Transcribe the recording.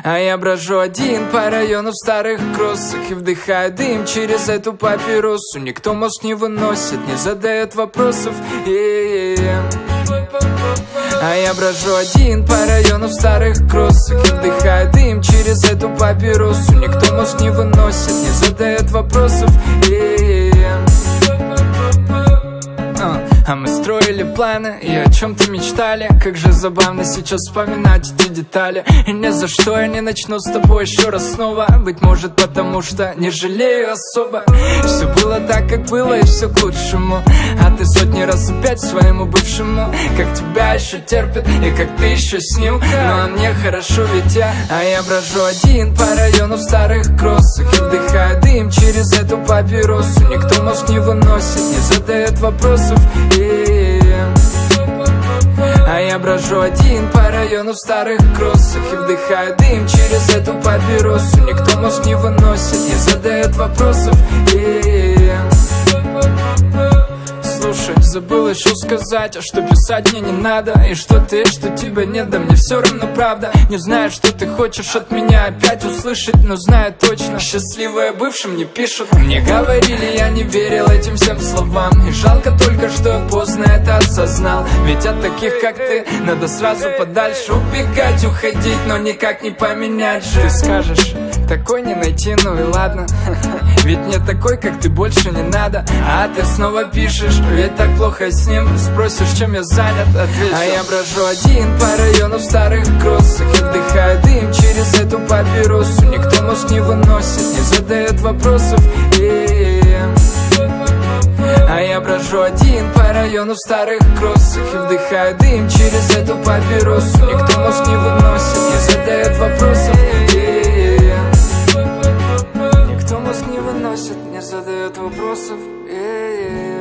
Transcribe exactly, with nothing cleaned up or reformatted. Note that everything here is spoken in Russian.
А я брожу один по району в старых кроссах и вдыхаю дым через эту папиросу. Никто мозг не выносит, не задает вопросов. е-е-е. А я брожу один по району в старых кроссах и вдыхаю дым через эту папиросу. Никто мозг не выносит, не задает вопросов. е-е-е. А мы строили планы и о чем-то мечтали. Как же забавно сейчас вспоминать эти детали. И ни за что я не начну с тобой еще раз снова. Быть может потому что не жалею особо. Все было так, как было, и все к лучшему. А ты сотни раз опять своему бывшему. Как тебя еще терпит и как ты еще с ним. Ну а мне хорошо, ведь я А я брожу один по району в старых кроссах и вдыхаю дым через эту папиросу. Никто мозг не выносит, не задает вопросов. А я брожу один по району в старых кроссах и вдыхаю дым через эту папиросу. Никто мозг не выносит, не задает вопросов. Слушай, забыл еще сказать, что писать мне не надо. И что ты, что тебя нет, да мне все равно правда. Не знаю, что ты хочешь от меня опять услышать, но знаю точно, счастливые бывшим не пишут. Мне говорили, я не верил этим всем словам. И жалко только, что я поздно это осознал. Ведь от таких, как ты, надо сразу подальше убегать, уходить, но никак не поменять же. Ты скажешь, такой не найти, ну и ладно. Ведь мне такой, как ты, больше не надо. А ты снова пишешь, ведь так плохо с ним. Спросишь, чем я занят, отвечу. А я брожу один по району в старых кроссах и вдыхаю дым через эту папиросу. Никто мозг не выносит, не задает вопросов. е-е-е. А я брожу один по району в старых кроссах и вдыхаю дым через эту папиросу. Никто мозг не выносит, не задает вопросов. е-е-е. Никто мозг не выносит, не задает вопросов. е-е-е.